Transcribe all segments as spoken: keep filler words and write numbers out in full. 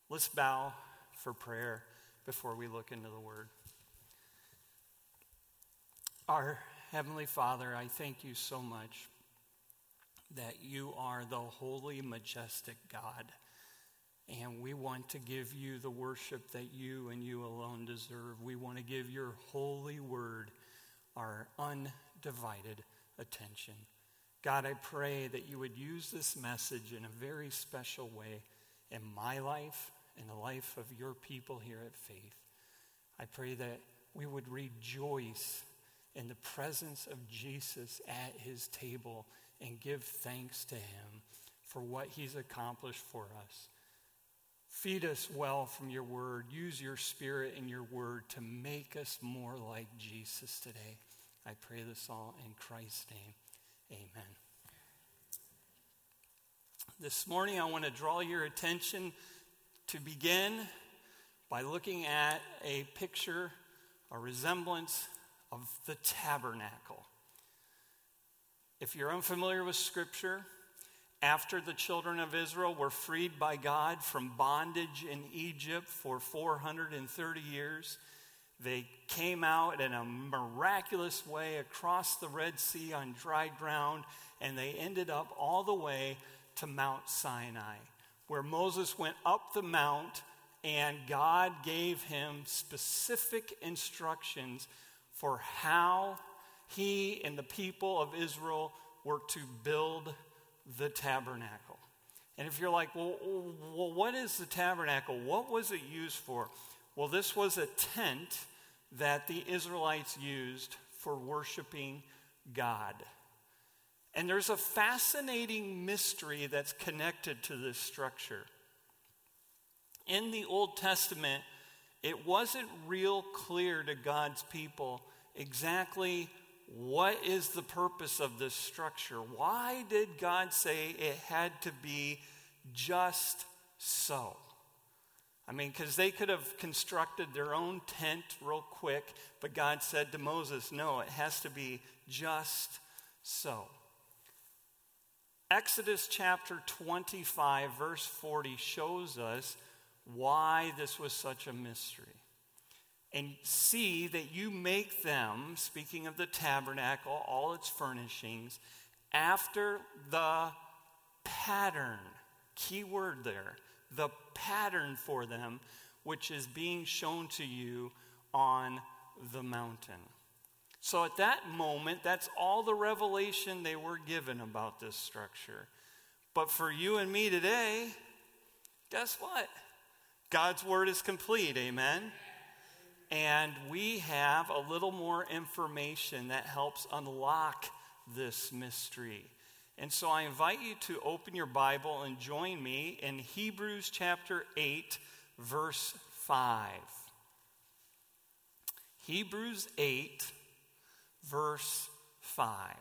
Let's bow for prayer before we look into the Word. Our Heavenly Father, I thank you so much that you are the holy, majestic God. And we want to give you the worship that you and you alone deserve. We want to give your holy word our undivided attention. God, I pray that you would use this message in a very special way in my life, in the life of your people here at Faith. I pray that we would rejoice in the presence of Jesus at his table and give thanks to him for what he's accomplished for us. Feed us well from your word. Use your spirit and your word to make us more like Jesus today. I pray this all in Christ's name. Amen. This morning I want to draw your attention to begin by looking at a picture, a resemblance of the tabernacle. If you're unfamiliar with Scripture, after the children of Israel were freed by God from bondage in Egypt for four hundred thirty years, they came out in a miraculous way across the Red Sea on dry ground, and they ended up all the way to Mount Sinai, where Moses went up the mount and God gave him specific instructions for how he and the people of Israel were to build the tabernacle. And if you're like, well, well, what is the tabernacle? What was it used for? Well, this was a tent that the Israelites used for worshiping God. And there's a fascinating mystery that's connected to this structure. In the Old Testament, it wasn't real clear to God's people exactly what is the purpose of this structure. Why did God say it had to be just so? I mean, because they could have constructed their own tent real quick, but God said to Moses, no, it has to be just so. Exodus chapter twenty-five, verse forty shows us why this was such a mystery. And see that you make them, speaking of the tabernacle, all its furnishings, after the pattern, key word there, the pattern for them, which is being shown to you on the mountain. So at that moment, that's all the revelation they were given about this structure. But for you and me today, guess what? God's word is complete, amen? And we have a little more information that helps unlock this mystery. And so I invite you to open your Bible and join me in Hebrews chapter eight, verse five. Hebrews eight, verse five.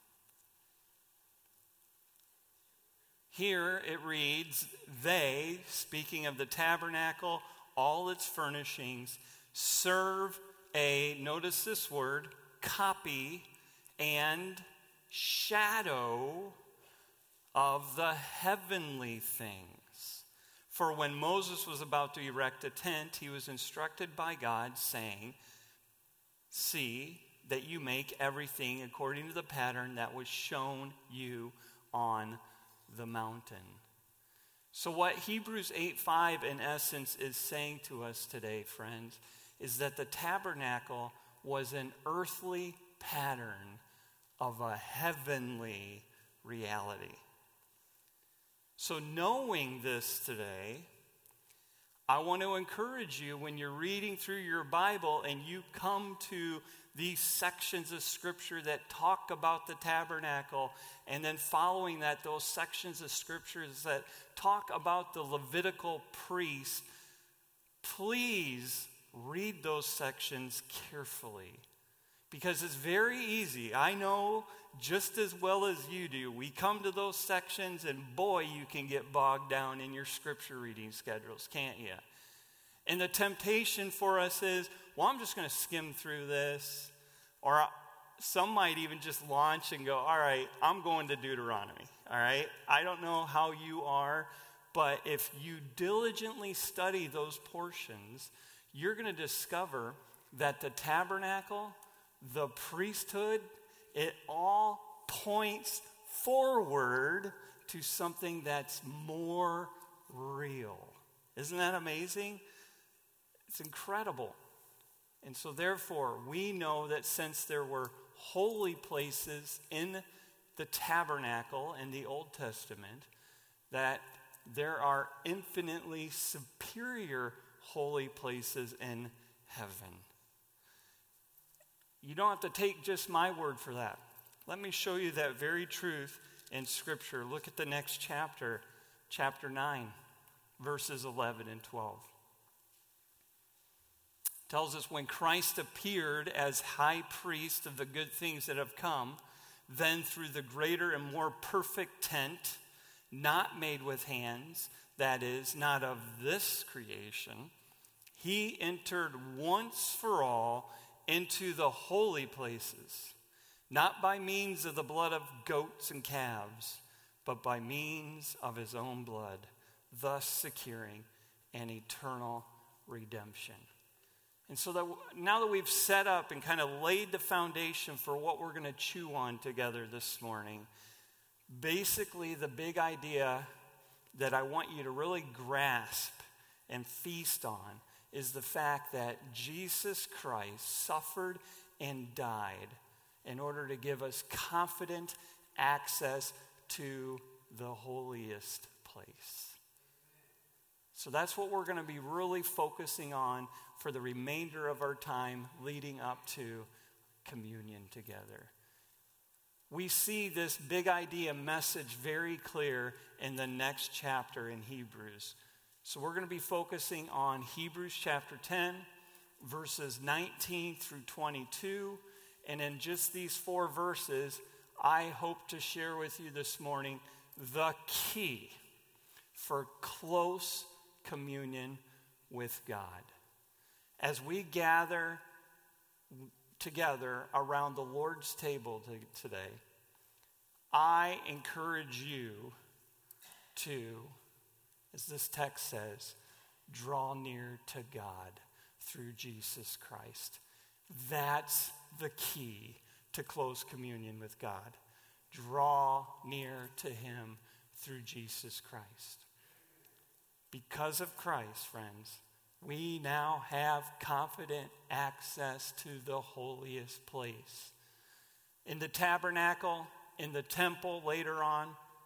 Here it reads, they, speaking of the tabernacle, all its furnishings, serve a, notice this word, copy and shadow of the heavenly things. For when Moses was about to erect a tent, he was instructed by God, saying, see that you make everything according to the pattern that was shown you on the mountain. So what Hebrews eight five in essence is saying to us today, friends, is that the tabernacle was an earthly pattern of a heavenly reality. So knowing this today, I want to encourage you when you're reading through your Bible and you come to these sections of Scripture that talk about the tabernacle, and then following that, those sections of Scriptures that talk about the Levitical priest, please read those sections carefully. Because it's very easy. I know just as well as you do. We come to those sections and boy, you can get bogged down in your scripture reading schedules, can't you? And the temptation for us is, well, I'm just going to skim through this. Or some might even just launch and go, all right, I'm going to Deuteronomy. All right? I don't know how you are, But if you diligently study those portions, you're going to discover that the tabernacle, the priesthood, it all points forward to something that's more real. Isn't that amazing? It's incredible. And so therefore, we know that since there were holy places in the tabernacle in the Old Testament, that there are infinitely superior holy places in heaven. You don't have to take just my word for that. Let me show you that very truth in Scripture. Look at the next chapter, chapter nine, verses eleven and twelve. It tells us, when Christ appeared as high priest of the good things that have come, then through the greater and more perfect tent, not made with hands, that is, not of this creation, he entered once for all into the holy places, not by means of the blood of goats and calves, but by means of his own blood, thus securing an eternal redemption. And so that now that we've set up and kind of laid the foundation for what we're going to chew on together this morning, basically the big idea that I want you to really grasp and feast on is the fact that Jesus Christ suffered and died in order to give us confident access to the holiest place. So that's what we're going to be really focusing on for the remainder of our time leading up to communion together. We see this big idea message very clear in the next chapter in Hebrews. So we're going to be focusing on Hebrews chapter ten, verses nineteen through twenty-two. And in just these four verses, I hope to share with you this morning the key for close communion with God. As we gather together around the Lord's table to, today, I encourage you to, as this text says, draw near to God through Jesus Christ. That's the key to close communion with God. Draw near to him through Jesus Christ. Because of Christ, friends, we now have confident access to the holiest place. In the tabernacle, in the temple later on,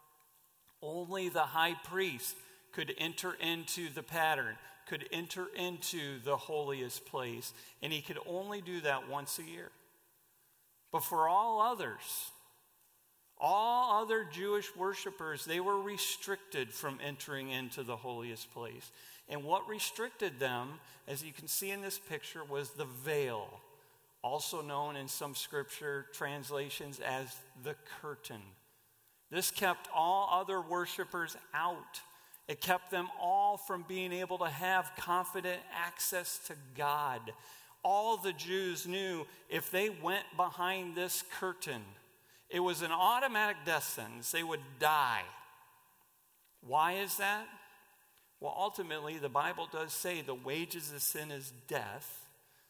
only the high priest could enter into the pattern, could enter into the holiest place, and he could only do that once a year. But for all others, all other Jewish worshipers, they were restricted from entering into the holiest place. And what restricted them, as you can see in this picture, was the veil, also known in some scripture translations as the curtain. This kept all other worshipers out. It kept them all from being able to have confident access to God. All the Jews knew if they went behind this curtain, it was an automatic death sentence. They would die. Why is that? Well, ultimately, the Bible does say the wages of sin is death.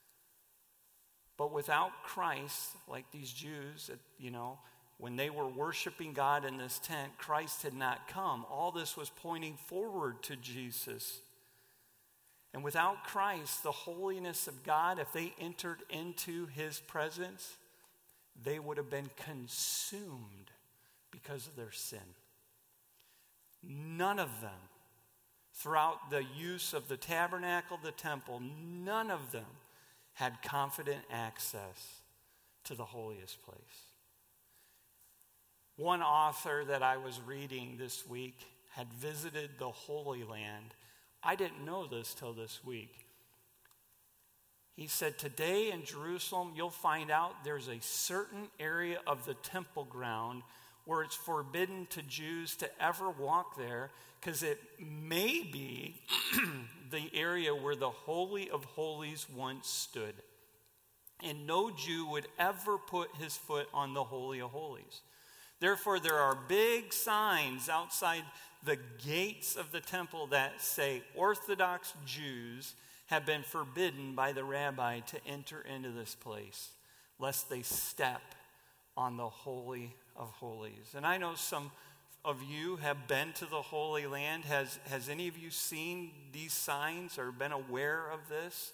But without Christ, like these Jews, you know, when they were worshiping God in this tent, Christ had not come. All this was pointing forward to Jesus. And without Christ, the holiness of God, if they entered into his presence, they would have been consumed because of their sin. None of them, throughout the use of the tabernacle, the temple, none of them had confident access to the holiest place. One author that I was reading this week had visited the Holy Land. I didn't know this till this week. He said, today in Jerusalem, you'll find out there's a certain area of the temple ground where it's forbidden to Jews to ever walk there because it may be the area where the Holy of Holies once stood. And no Jew would ever put his foot on the Holy of Holies. Therefore, there are big signs outside the gates of the temple that say Orthodox Jews have been forbidden by the rabbi to enter into this place, lest they step on the Holy of Holies. And I know some of you have been to the Holy Land. Has, has any of you seen these signs or been aware of this?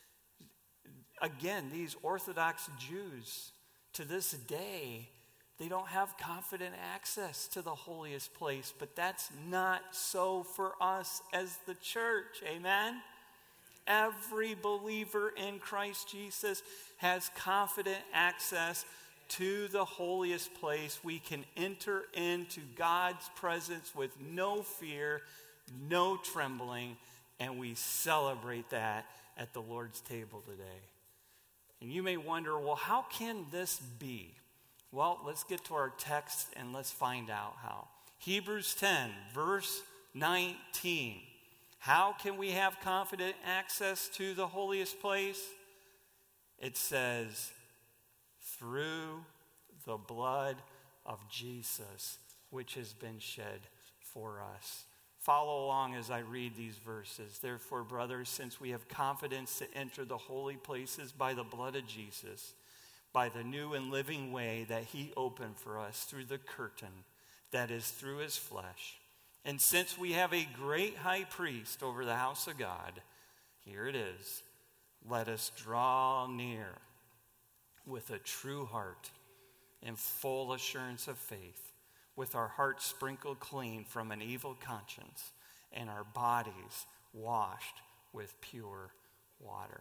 Again, these Orthodox Jews, to this day, they don't have confident access to the holiest place, but that's not so for us as the church. Amen? Every believer in Christ Jesus has confident access to the holiest place. We can enter into God's presence with no fear, no trembling, and we celebrate that at the Lord's table today. And you may wonder, well, how can this be? Well, let's get to our text and let's find out how. Hebrews ten, verse nineteen. How can we have confident access to the holiest place? It says, through the blood of Jesus, which has been shed for us. Follow along as I read these verses. Therefore, brothers, since we have confidence to enter the holy places by the blood of Jesus, by the new and living way that he opened for us through the curtain, that is through his flesh. And since we have a great high priest over the house of God, here it is, let us draw near with a true heart and full assurance of faith, with our hearts sprinkled clean from an evil conscience and our bodies washed with pure water.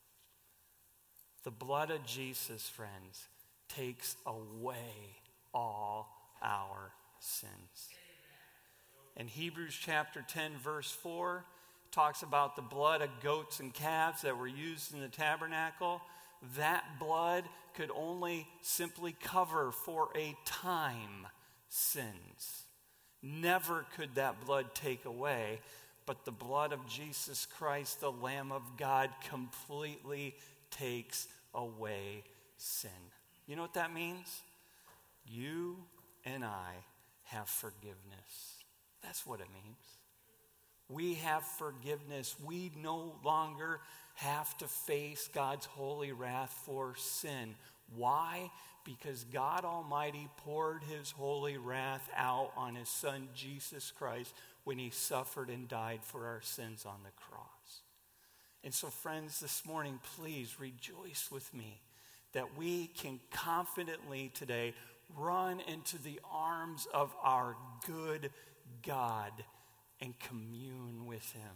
The blood of Jesus, friends, takes away all our sins. In Hebrews chapter ten, verse four, talks about the blood of goats and calves that were used in the tabernacle. That blood could only simply cover for a time sins. Never could that blood take away, but the blood of Jesus Christ, the Lamb of God, completely takes away sin. You know what that means? You and I have forgiveness. That's what it means. We have forgiveness. We no longer have to face God's holy wrath for sin. Why? Because God Almighty poured his holy wrath out on his son Jesus Christ when he suffered and died for our sins on the cross. And so, friends, this morning, please rejoice with me that we can confidently today run into the arms of our good God and commune with him.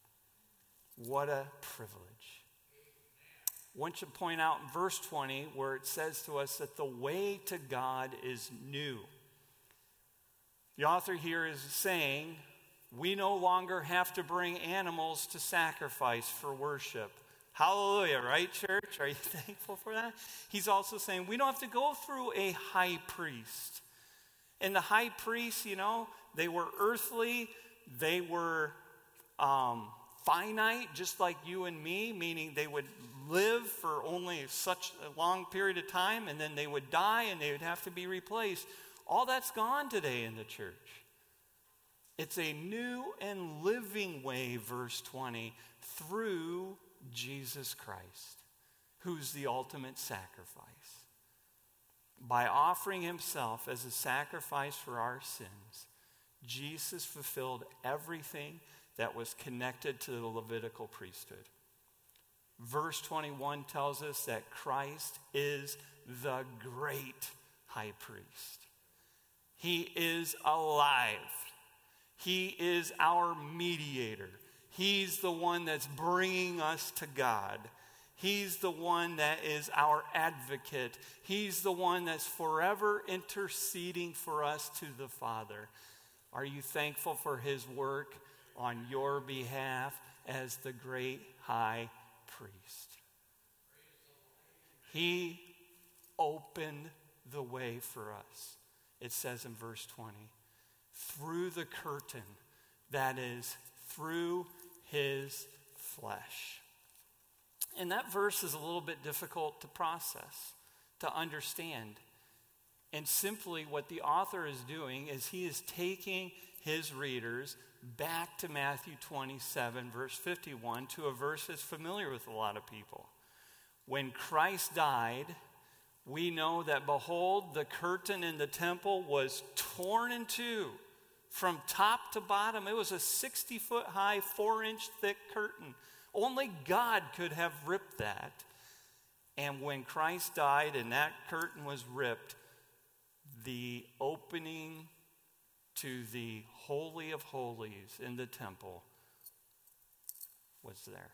What a privilege. I want you to point out in verse twenty where it says to us that the way to God is new. The author here is saying we no longer have to bring animals to sacrifice for worship. Hallelujah, right, church? Are you thankful for that? He's also saying we don't have to go through a high priest. And the high priests, you know, they were earthly, they were um, finite, just like you and me, meaning they would live for only such a long period of time, and then they would die and they would have to be replaced. All that's gone today in the church. It's a new and living way, verse twenty, through Jesus Christ, who's the ultimate sacrifice. By offering himself as a sacrifice for our sins, Jesus fulfilled everything that was connected to the Levitical priesthood. Verse twenty-one tells us that Christ is the great high priest. He is alive. He is our mediator. He's the one that's bringing us to God. He's the one that is our advocate. He's the one that's forever interceding for us to the Father. Are you thankful for his work on your behalf as the great high priest? He opened the way for us. It says in verse twenty, through the curtain, that is, through his flesh. And that verse is a little bit difficult to process, to understand. And simply what the author is doing is he is taking his readers back to Matthew twenty-seven, verse fifty-one, to a verse that's familiar with a lot of people. When Christ died, we know that, behold, the curtain in the temple was torn in two from top to bottom. It was a sixty-foot high, four-inch thick curtain. Only God could have ripped that. And when Christ died and that curtain was ripped, the opening to the Holy of Holies in the temple was there.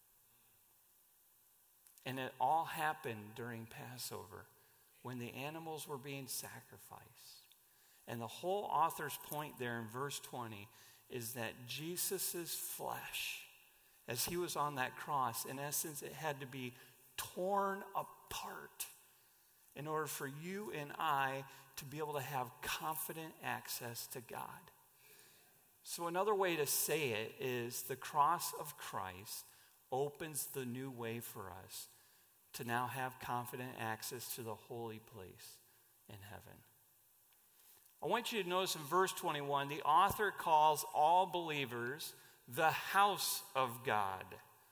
And it all happened during Passover when the animals were being sacrificed. And the whole author's point there in verse twenty is that Jesus' flesh, as he was on that cross, in essence, it had to be torn apart in order for you and I to be able to have confident access to God. So another way to say it is the cross of Christ opens the new way for us to now have confident access to the holy place in heaven. I want you to notice in verse twenty-one, the author calls all believers the house of God.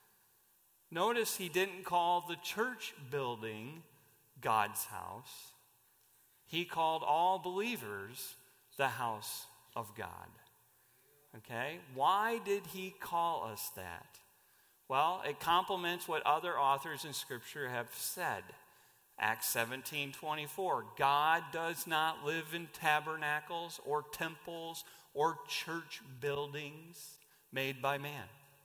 Notice he didn't call the church building God's house. He called all believers the house of God. Okay? Why did he call us that? Well, it complements what other authors in Scripture have said. Acts seventeen twenty-four, God does not live in tabernacles or temples or church buildings made by man.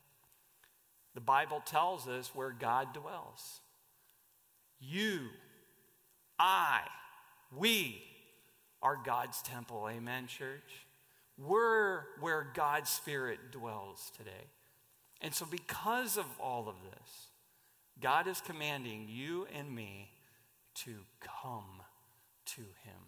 The Bible tells us where God dwells. You, I, we are God's temple. Amen, church? We're where God's Spirit dwells today. And so because of all of this, God is commanding you and me to come to him.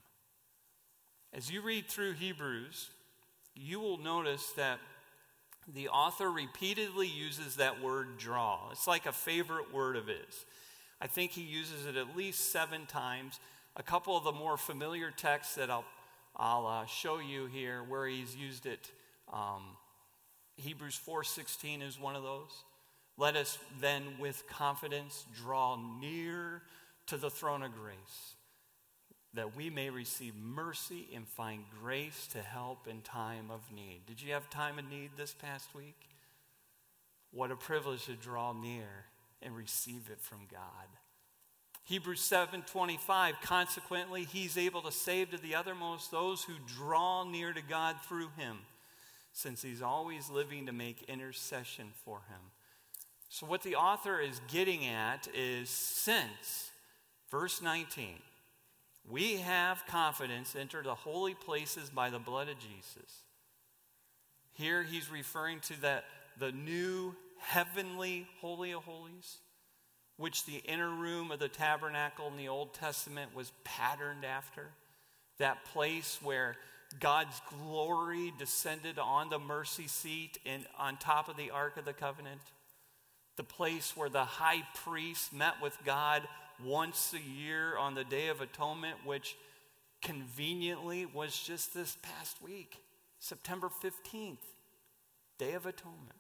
As you read through Hebrews, you will notice that the author repeatedly uses that word draw. It's like a favorite word of his. I think he uses it at least seven times. A couple of the more familiar texts that I'll, I'll uh, show you here where he's used it. Um, Hebrews four sixteen is one of those. Let us then with confidence draw near to the throne of grace, that we may receive mercy and find grace to help in time of need. Did you have time of need this past week? What a privilege to draw near and receive it from God. Hebrews seven twenty-five, consequently, he's able to save to the uttermost those who draw near to God through him, since he's always living to make intercession for him. So what the author is getting at is, since, verse nineteen, we have confidence to enter the holy places by the blood of Jesus. Here he's referring to that the new heavenly Holy of Holies, which the inner room of the tabernacle in the Old Testament was patterned after. That place where God's glory descended on the mercy seat and on top of the Ark of the Covenant. The place where the high priest met with God once a year on the Day of Atonement, which conveniently was just this past week, September fifteenth, Day of Atonement.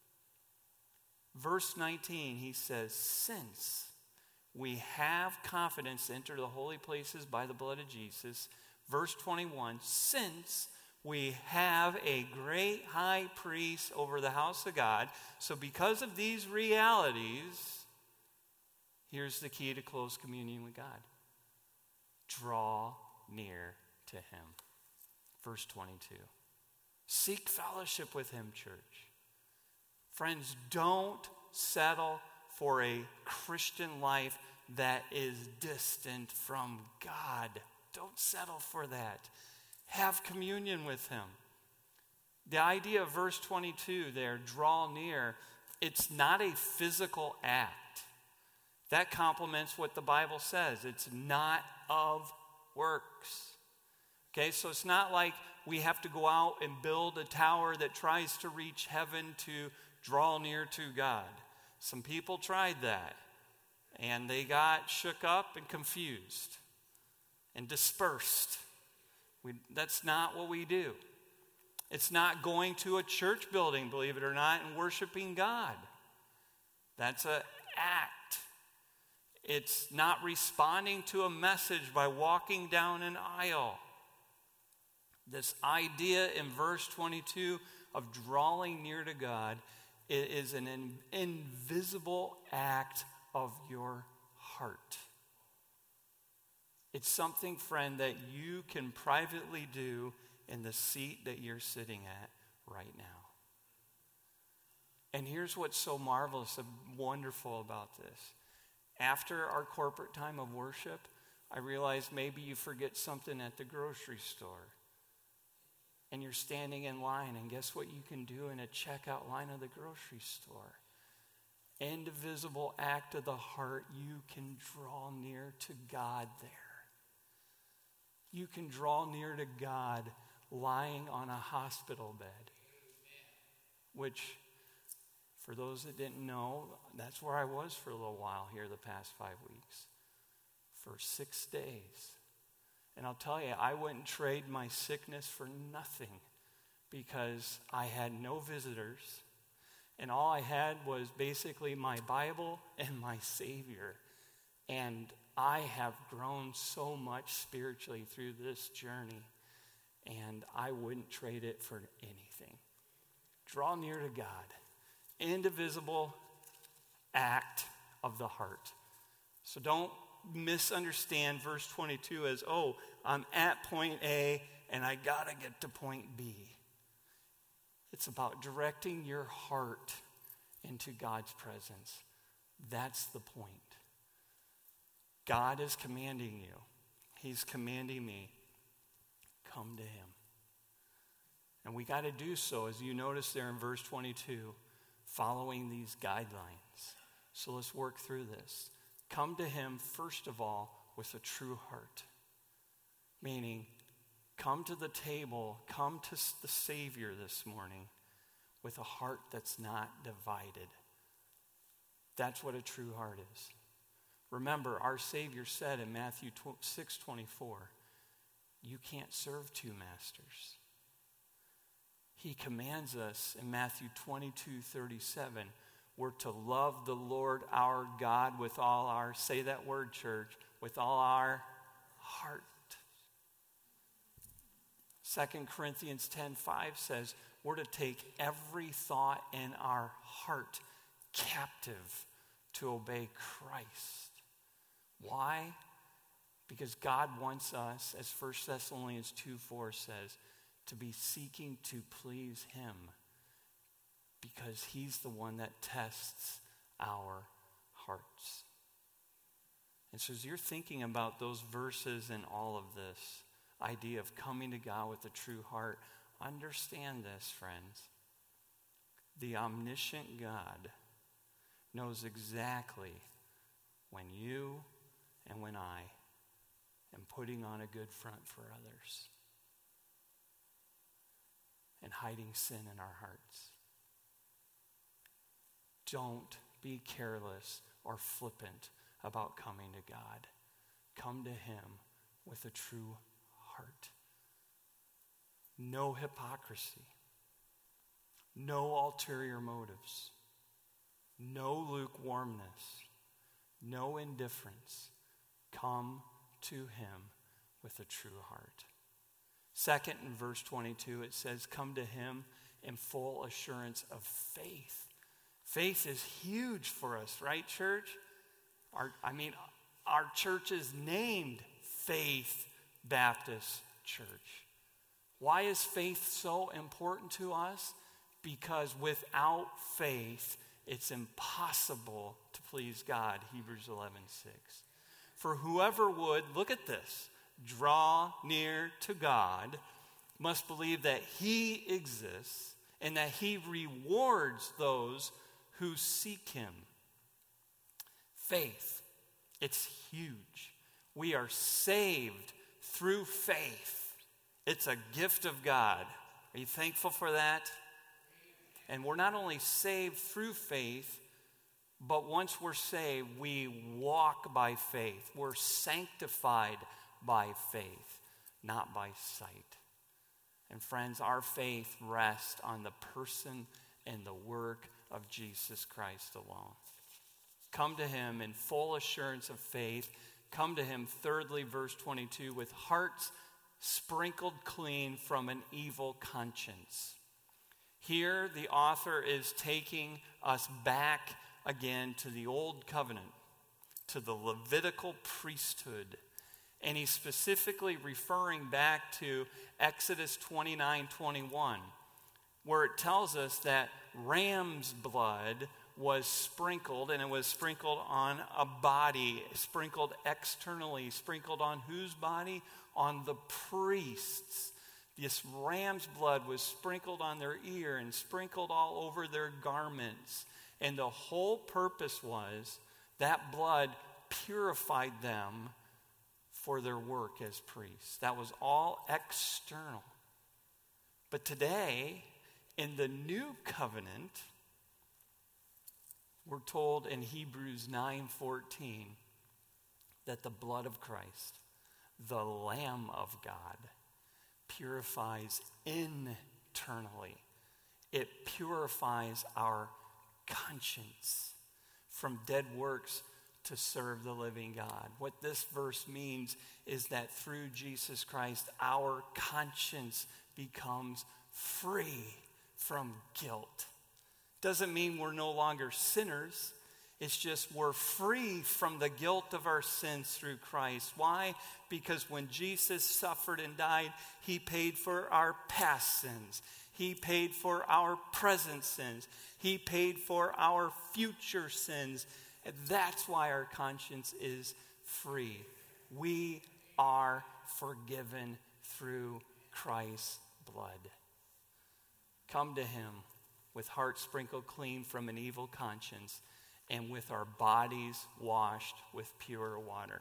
Verse nineteen, he says, since we have confidence to enter the holy places by the blood of Jesus. Verse twenty-one, since we have a great high priest over the house of God. So because of these realities, here's the key to close communion with God. Draw near to him. Verse twenty-two. Seek fellowship with him, church. Friends, don't settle for a Christian life that is distant from God. Don't settle for that. Have communion with him. The idea of verse twenty-two there, draw near, it's not a physical act. That complements what the Bible says. It's not of works. Okay, so it's not like we have to go out and build a tower that tries to reach heaven to draw near to God. Some people tried that, and they got shook up and confused and dispersed. We, that's not what we do. It's not going to a church building, believe it or not, and worshiping God. That's an act. It's not responding to a message by walking down an aisle. This idea in verse twenty-two of drawing near to God is an in, invisible act of your heart. It's something, friend, that you can privately do in the seat that you're sitting at right now. And here's what's so marvelous and wonderful about this. After our corporate time of worship, I realized maybe you forget something at the grocery store. And you're standing in line, and guess what you can do in a checkout line of the grocery store? Indivisible act of the heart, you can draw near to God there. You can draw near to God lying on a hospital bed. Which, for those that didn't know, that's where I was for a little while here the past five weeks. For six days. And I'll tell you, I wouldn't trade my sickness for nothing because I had no visitors. And all I had was basically my Bible and my Savior. And I have grown so much spiritually through this journey. And I wouldn't trade it for anything. Draw near to God. Indivisible act of the heart. So don't misunderstand verse twenty-two as, oh, I'm at point A and I gotta get to point B. It's about directing your heart into God's presence. That's the point. God is commanding you. He's commanding me. Come to him. And we got to do so, as you notice there in verse twenty-two, following these guidelines. So let's work through this. Come to him, first of all, with a true heart. Meaning, come to the table, come to the Savior this morning with a heart that's not divided. That's what a true heart is. Remember, our Savior said in Matthew six twenty-four, you can't serve two masters. He commands us in Matthew twenty-two thirty-seven, we're to love the Lord our God with all our, say that word, church, with all our heart. Second Corinthians ten five says we're to take every thought in our heart captive to obey Christ. Why? Because God wants us, as First Thessalonians two four says, to be seeking to please him. Because he's the one that tests our hearts. And so as you're thinking about those verses and all of this idea of coming to God with a true heart, understand this, friends. The omniscient God knows exactly when you and when I am putting on a good front for others and hiding sin in our hearts. Don't be careless or flippant about coming to God. Come to him with a true heart. No hypocrisy. No ulterior motives. No lukewarmness. No indifference. Come to him with a true heart. Second, in verse twenty-two, it says, come to him in full assurance of faith. Faith is huge for us, right, church? Our, I mean, our church is named Faith Baptist Church. Why is faith so important to us? Because without faith, it's impossible to please God, Hebrews eleven six. For whoever would, look at this, draw near to God, must believe that he exists and that he rewards those who seek him. Faith, it's huge. We are saved through faith. It's a gift of God. Are you thankful for that? And we're not only saved through faith, but once we're saved, we walk by faith. We're sanctified by faith, not by sight. And friends, our faith rests on the person and the work of Jesus Christ alone. Come to him in full assurance of faith. Come to him, thirdly, verse twenty-two, with hearts sprinkled clean from an evil conscience. Here, the author is taking us back again to the old covenant, to the Levitical priesthood. And he's specifically referring back to Exodus twenty-nine twenty-one, where it tells us that ram's blood was sprinkled, and it was sprinkled on a body, sprinkled externally, sprinkled on whose body? On the priests. This ram's blood was sprinkled on their ear and sprinkled all over their garments. And the whole purpose was that blood purified them for their work as priests. That was all external. But today, in the new covenant, we're told in Hebrews nine fourteen that the blood of Christ, the Lamb of God, purifies internally. It purifies our conscience from dead works to serve the living God. What this verse means is that through Jesus Christ, our conscience becomes free from guilt. Doesn't mean we're no longer sinners. It's just we're free from the guilt of our sins through Christ. Why? Because when Jesus suffered and died, he paid for our past sins. He paid for our present sins. He paid for our future sins. And that's why our conscience is free. We are forgiven through Christ's blood. Come to him with hearts sprinkled clean from an evil conscience, and with our bodies washed with pure water.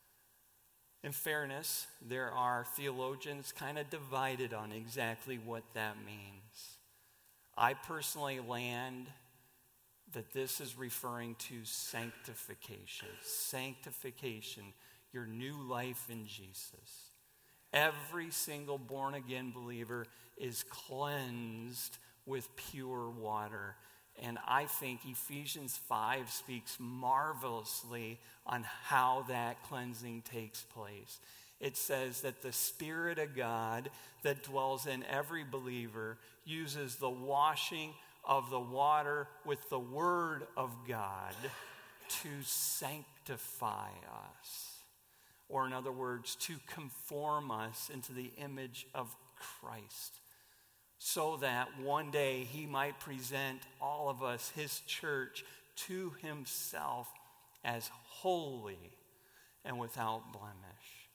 In fairness, there are theologians kind of divided on exactly what that means. I personally land that this is referring to sanctification. Sanctification, your new life in Jesus. Every single born-again believer is cleansed with pure water. And I think Ephesians five speaks marvelously on how that cleansing takes place. It says that the Spirit of God that dwells in every believer uses the washing of the water with the Word of God to sanctify us. Or in other words, to conform us into the image of Christ, so that one day he might present all of us, his church, to himself as holy and without blemish.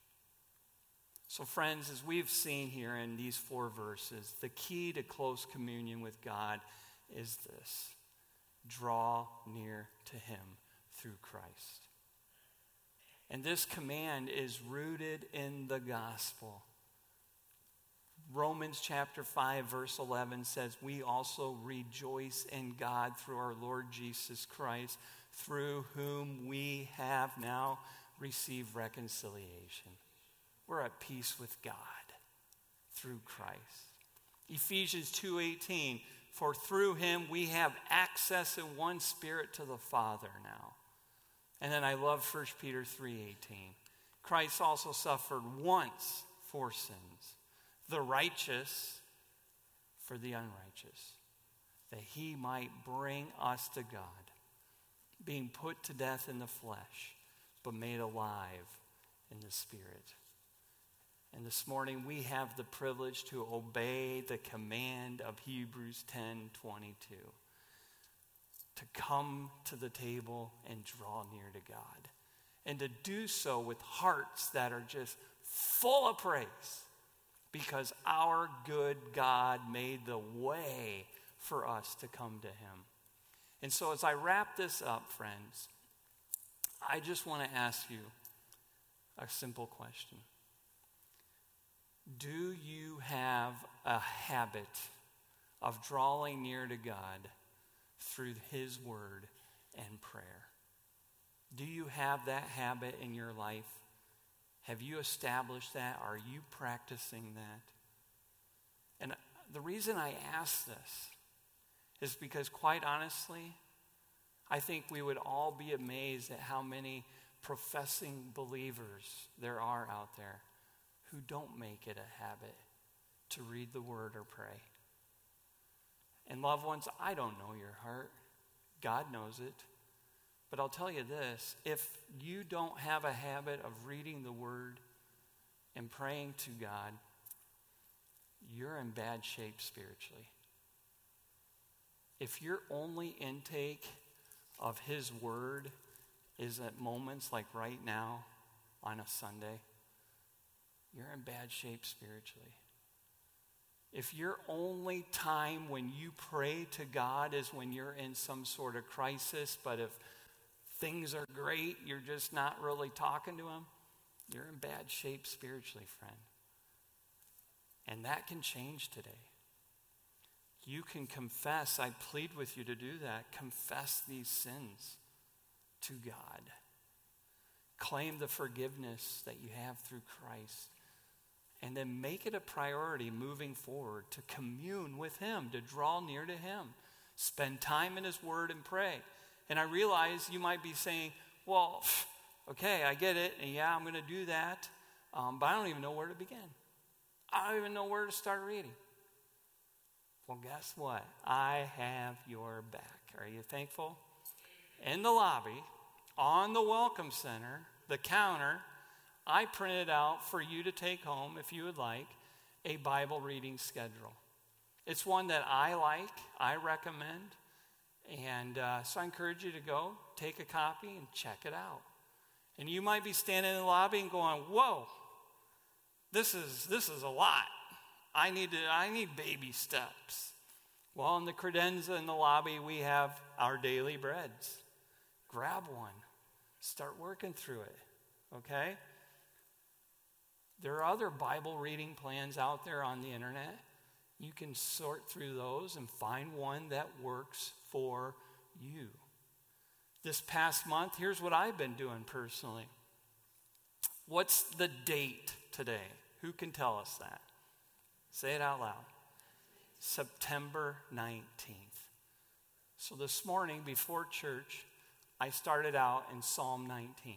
So friends, as we've seen here in these four verses, the key to close communion with God is this: draw near to him through Christ. And this command is rooted in the gospel. Romans chapter five verse eleven says, we also rejoice in God through our Lord Jesus Christ, through whom we have now received reconciliation. We're at peace with God through Christ. Ephesians two eighteen, for through him we have access in one Spirit to the Father now. And then I love First Peter three eighteen. Christ also suffered once for sins, the righteous for the unrighteous, that he might bring us to God, being put to death in the flesh, but made alive in the Spirit. And this morning we have the privilege to obey the command of Hebrews ten twenty-two, to come to the table and draw near to God, and to do so with hearts that are just full of praise, because our good God made the way for us to come to him. And so as I wrap this up, friends, I just want to ask you a simple question. Do you have a habit of drawing near to God through his word and prayer? Do you have that habit in your life? Have you established that? Are you practicing that? the reason I ask this is because, quite honestly, I think we would all be amazed at how many professing believers there are out there who don't make it a habit to read the Word or pray. And loved ones, I don't know your heart. God knows it. But I'll tell you this, if you don't have a habit of reading the Word and praying to God, you're in bad shape spiritually. If your only intake of His Word is at moments like right now on a Sunday, you're in bad shape spiritually. If your only time when you pray to God is when you're in some sort of crisis, but if things are great, you're just not really talking to Him, you're in bad shape spiritually, friend. And that can change today. You can confess. I plead with you to do that. Confess these sins to God. Claim the forgiveness that you have through Christ. And then make it a priority moving forward to commune with Him, to draw near to Him. Spend time in His Word and pray. And I realize you might be saying, well, okay, I get it. And yeah, I'm going to do that. Um, but I don't even know where to begin. I don't even know where to start reading. Well, guess what? I have your back. Are you thankful? In the lobby, on the Welcome Center, the counter, I printed out for you to take home, if you would like, a Bible reading schedule. It's one that I like, I recommend, and uh, so I encourage you to go, take a copy, and check it out. And you might be standing in the lobby and going, whoa, this is this is a lot. I need to, I need baby steps. Well, in the credenza in the lobby, we have our daily breads. Grab one. Start working through it, okay? There are other Bible reading plans out there on the internet. You can sort through those and find one that works for you. This past month, here's what I've been doing personally. What's the date today? Who can tell us that? Say it out loud. September nineteenth. So this morning before church, I started out in Psalm nineteen.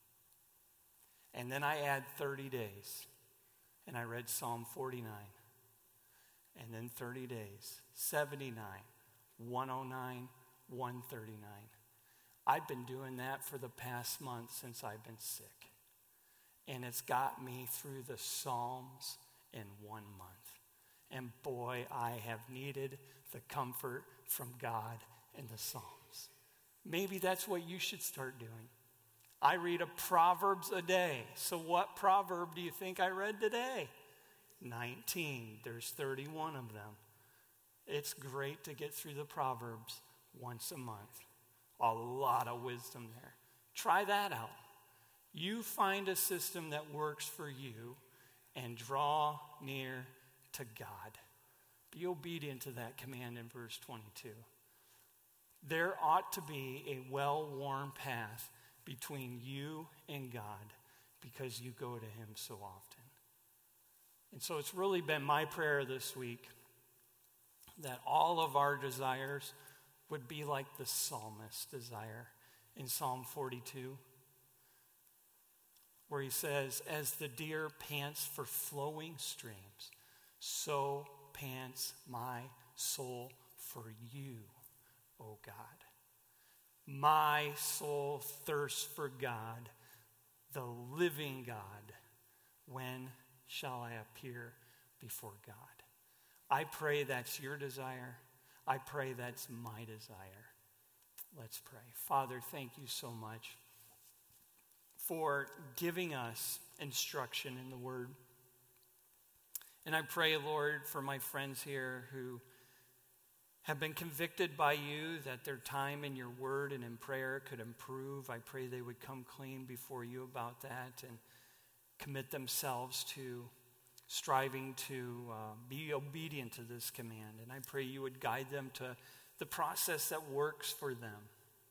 And then I add thirty days. And I read Psalm forty-nine. And then thirty days. seventy-nine, one oh nine, one thirty-nine. I've been doing that for the past month since I've been sick. And it's got me through the Psalms in one month. And boy, I have needed the comfort from God in the Psalms. Maybe that's what you should start doing. I read a Proverbs a day. So what proverb do you think I read today? nineteen. There's thirty-one of them. It's great to get through the Proverbs once a month. A lot of wisdom there. Try that out. You find a system that works for you and draw near to God. Be obedient to that command in verse twenty-two. There ought to be a well-worn path between you and God because you go to Him so often. And so it's really been my prayer this week that all of our desires would be like the psalmist's desire in Psalm forty-two, where he says, as the deer pants for flowing streams, so pants my soul for you, O God. My soul thirsts for God, the living God. When shall I appear before God? I pray that's your desire. I pray that's my desire. Let's pray. Father, thank you so much for giving us instruction in the Word. And I pray, Lord, for my friends here who have been convicted by you that their time in your Word and in prayer could improve. I pray they would come clean before you about that and commit themselves to striving to uh, be obedient to this command. And I pray you would guide them to the process that works for them.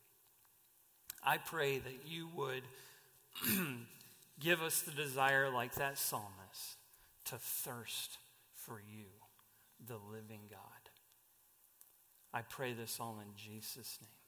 I pray that you would give us the desire, like that psalmist, to thirst for you. the living God. I pray this all in Jesus' name.